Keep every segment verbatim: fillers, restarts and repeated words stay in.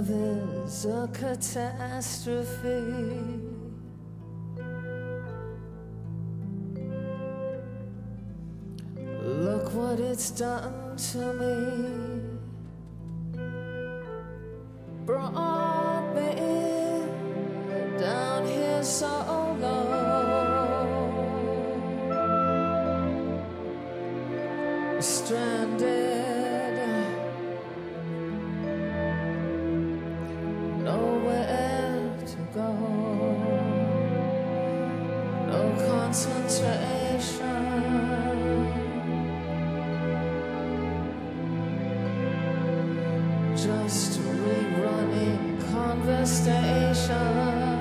Love is a catastrophe. Look what it's done to me. Brought me down here so low, stranded, nowhere to go, no concentration, just rerunning conversation,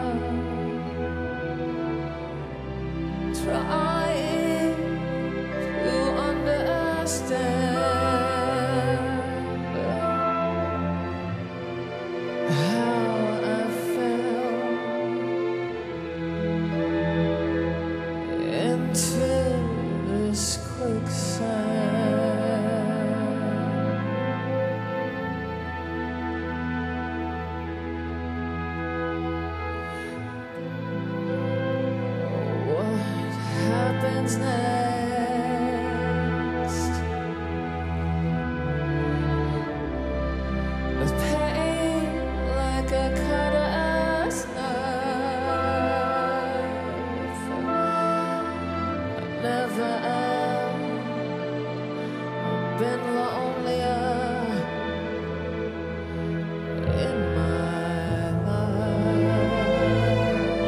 trying to understand how I fell into this quicksand. Happens next? With pain like a cutter's knife, I've never been lonelier in my life.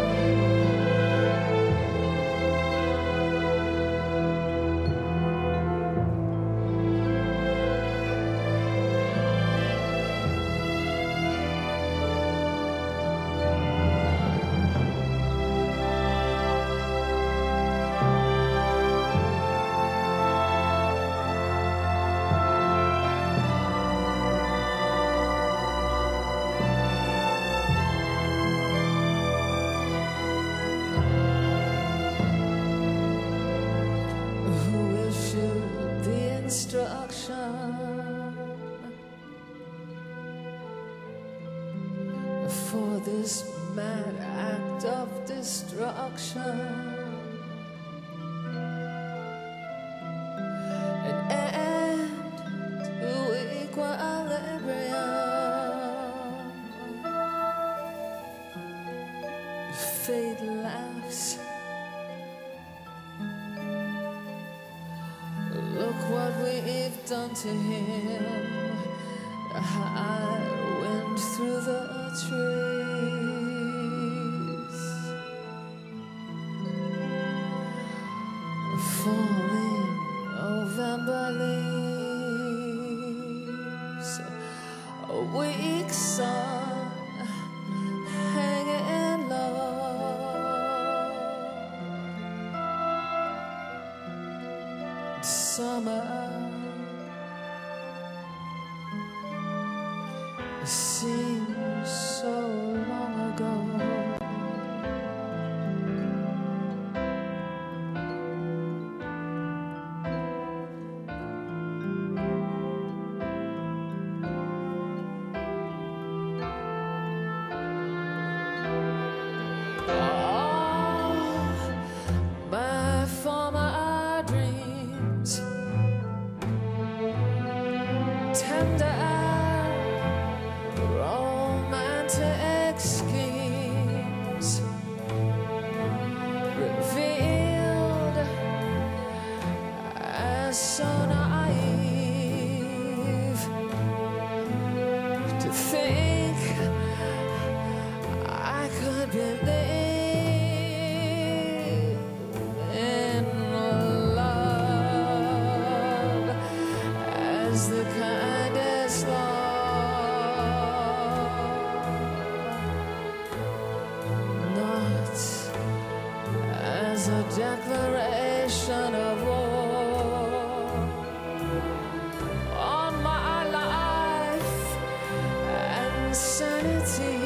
Instruction for this mad act of destruction, an end to equilibrium. Fate laughs. Look what we've done to him. I went through the trees, falling November leaves, a weak sun hanging low. Summer seems so long ago. All my former dreams, tender romantic schemes, revealed as so naive, to think I could believe in love as the kindest love, not as a declaration of war on my life and sanity.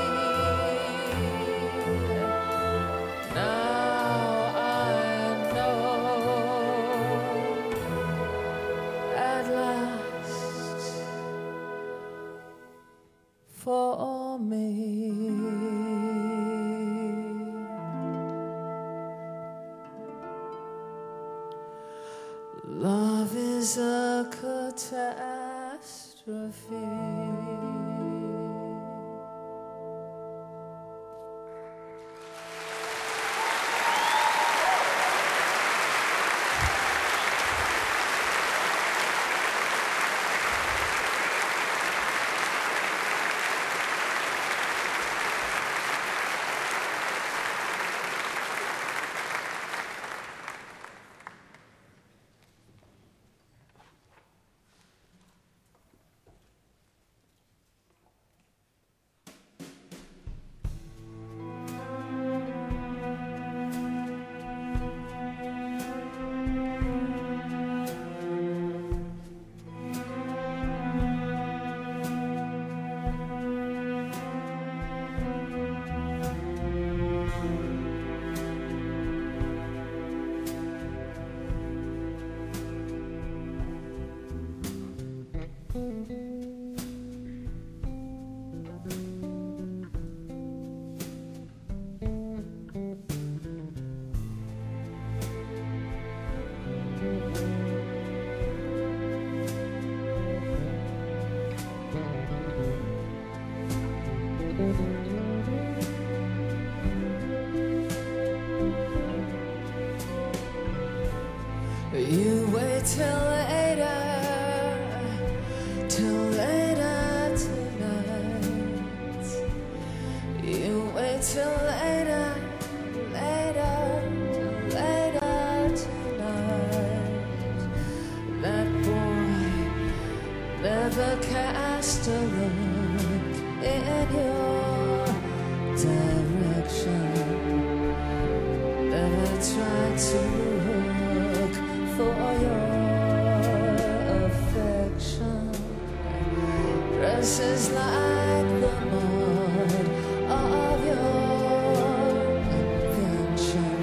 Now I know at last, for is a catastrophe. You wait till later, till later tonight. You wait till later, later, till later tonight. That boy never cast a look in your direction, never tried to for your affection. Dresses like the mud of your invention.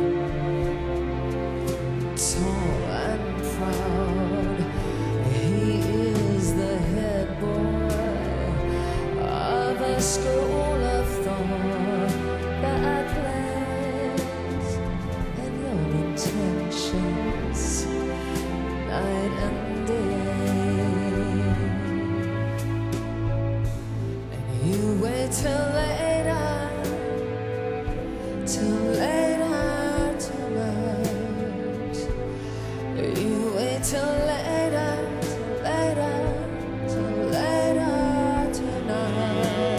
Tall and proud, he is the head boy of a school of thought that plays in your intentions night and day. And you wait till later, till later tonight. You wait till later, till later, till later tonight.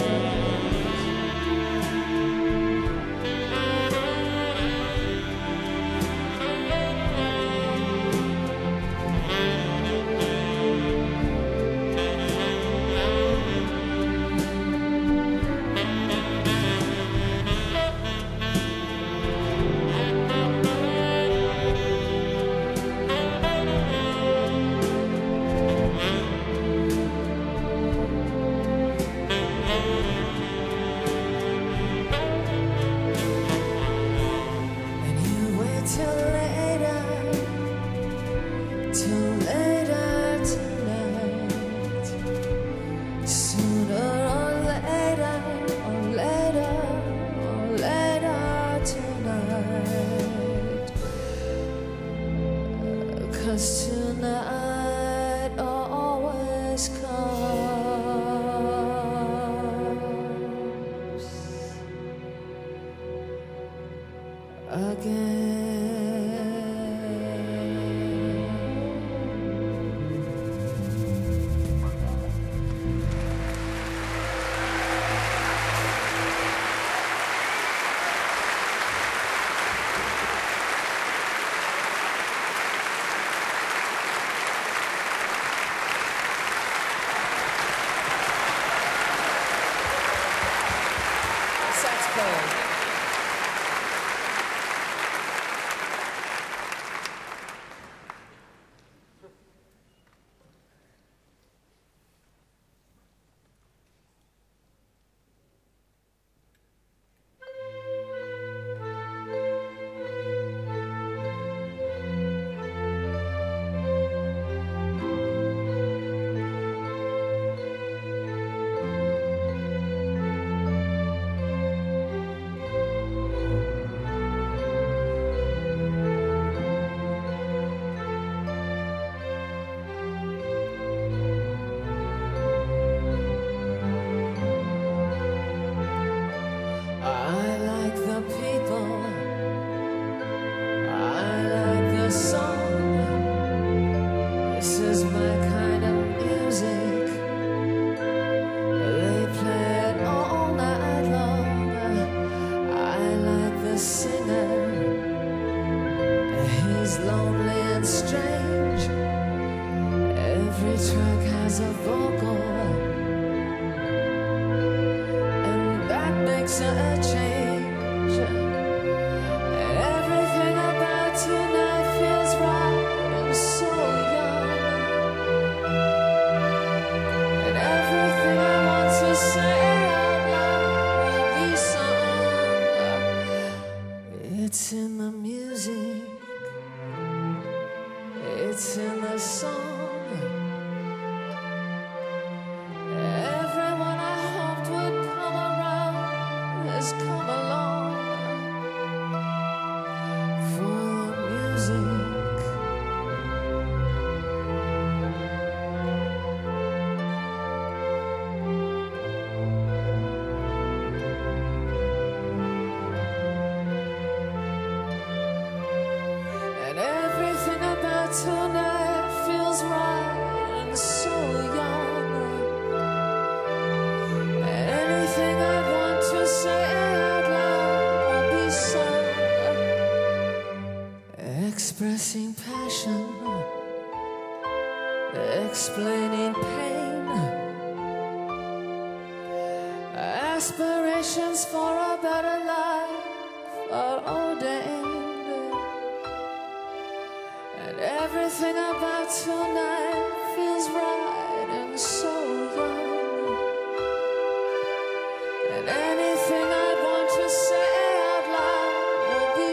Cause tonight always comes again. in the music, it's in the song. Everyone I hoped would come around has come along for the music. Tonight feels right and so young. Anything I want to say out loud will be sung. Expressing passion, explaining pain, aspirations for a better life are ordained. Everything about tonight feels right and so young. And anything I want to say out loud will be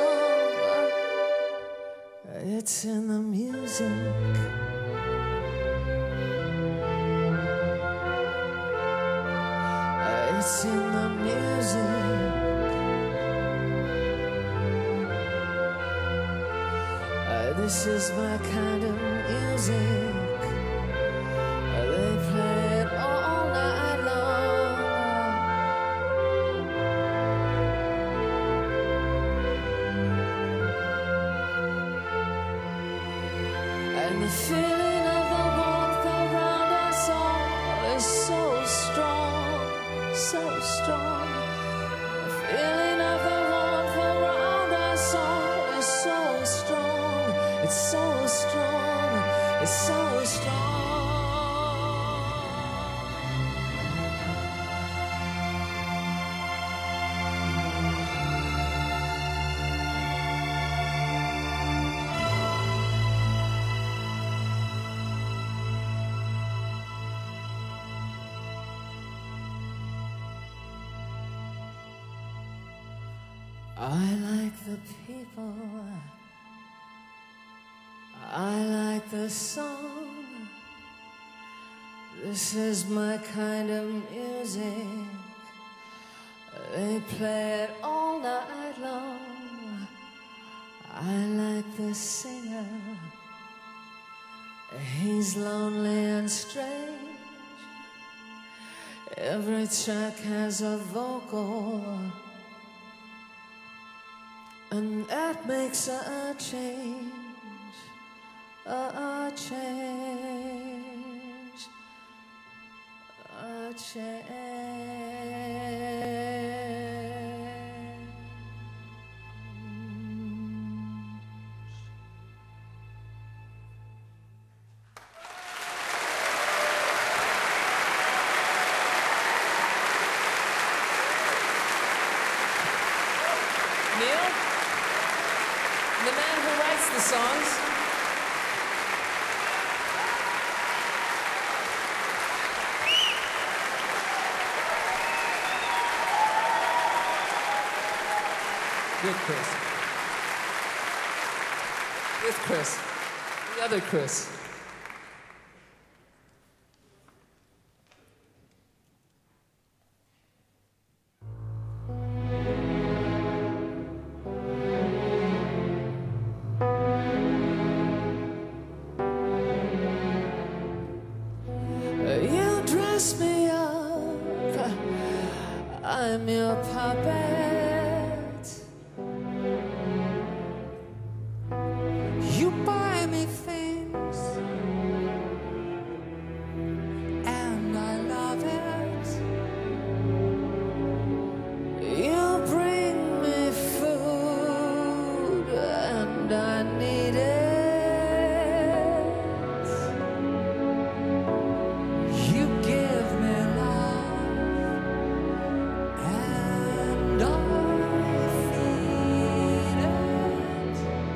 sung. It's in the music. It's in the music. This is my kind of music. They play it all night long. And the feeling of the warmth around us all is so strong, so strong. The feeling of the warmth around us all is so strong. It's so strong, it's so strong. I like the people, I like the song. This is my kind of music. They play it all night long. I like the singer. He's lonely and strange. Every track has a vocal, and that makes a change. A change, a change. Neil, the man who writes the songs. With Chris. With Chris. The other Chris. You dress me up, I'm your puppet. You buy me things, and I love it. You bring me food, and I need it. You give me love, and I feed it.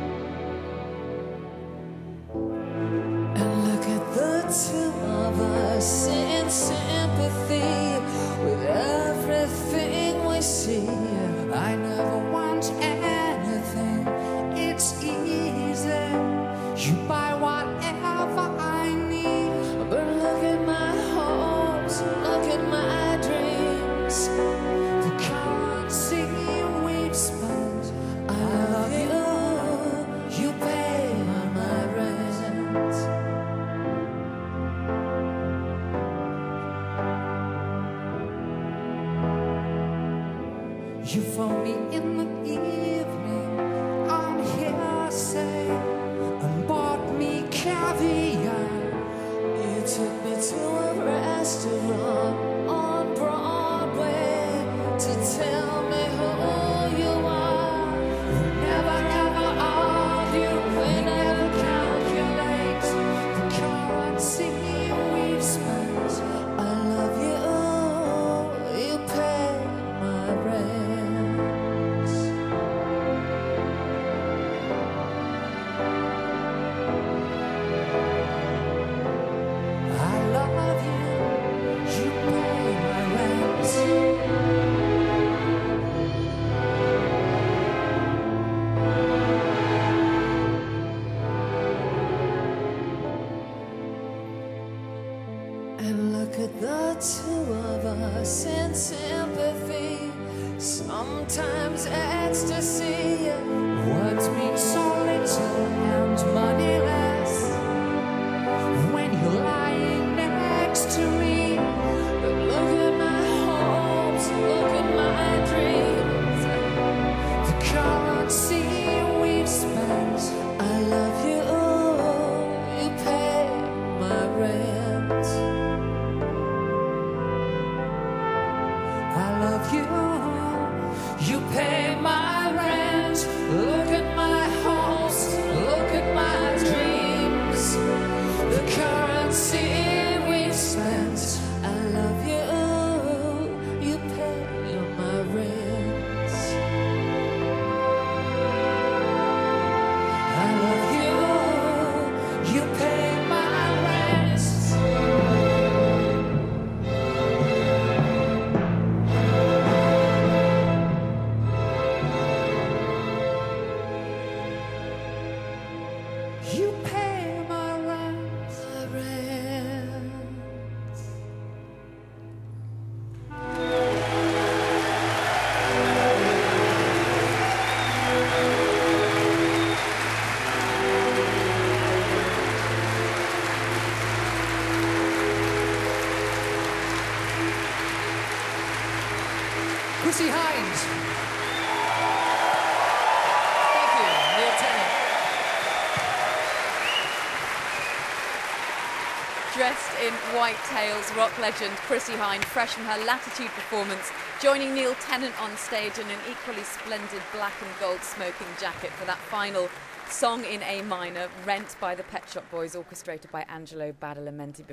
And look at the two of us in sympathy with everything we see. I never want anything phoned me in the evening on hearsay and bought me caviar. You took me to a restaurant on Broadway to tell me who you are. We never ever argue, we never calculate the currency we've spent. I love you, you pay my rent. I love you, you pay my rent. And look at the two of us in sympathy, sometimes ecstasy. Words mean so little and money less when you're lying next to me. But look at my hopes, look at my dreams. The currency we've spent. I love you, you pay my rent. I love you, you pay my rent. Look at my hopes, look at my dreams. The currency we've spent. I love you, you pay my rent. I love you, you pay my rent. You pay my rent. My rent. Chrissie Hynde. Thank you, Neil Tennant. Dressed in white tails, rock legend Chrissie Hynde, fresh from her Latitude performance, joining Neil Tennant on stage in an equally splendid black and gold smoking jacket for that final song in A minor, Rent by the Pet Shop Boys, orchestrated by Angelo Badalamenti.